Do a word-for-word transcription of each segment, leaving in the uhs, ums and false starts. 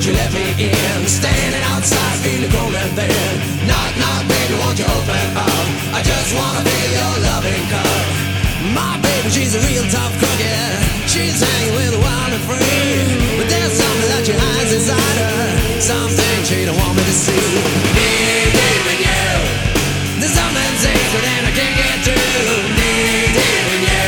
won't you let me in? Standing outside, feeling cold and thin. Knock, knock, baby, won't you open up? I just wanna feel your loving cup. My baby, she's a real tough cookie. She's hanging with the wild and free. But there's something that she hides inside her, something she don't want me to see. Deep, deep in you, there's something sacred and I can't get through. Deep, deep in you.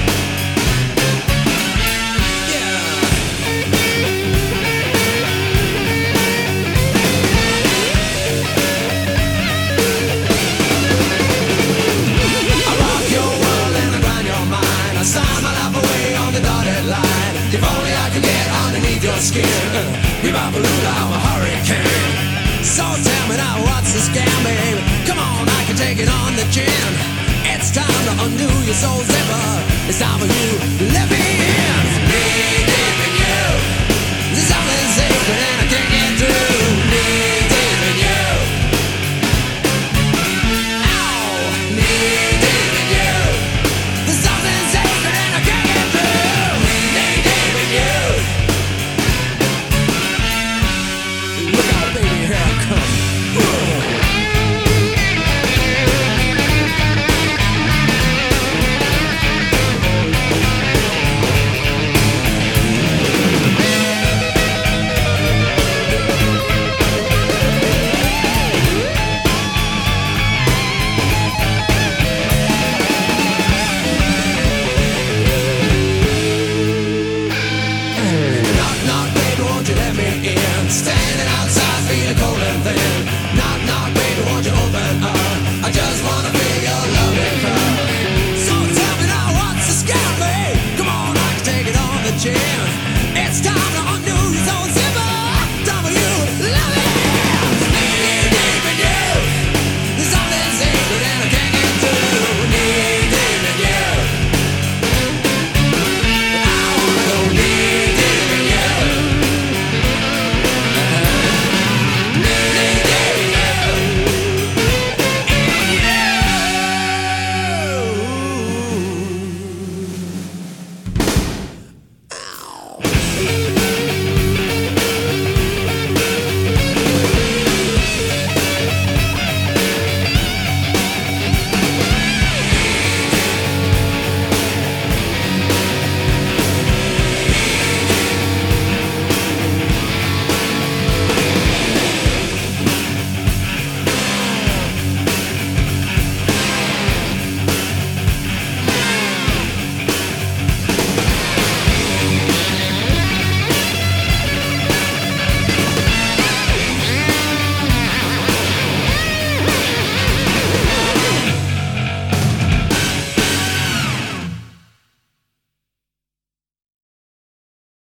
I sign my life away on the dotted line. If only I could get underneath your skin. Be my balloon, I'm a hurricane. So tell me now, what's the scam, babe? Come on, I can take it on the chin. It's time to undo your soul zipper. It's time for you to let me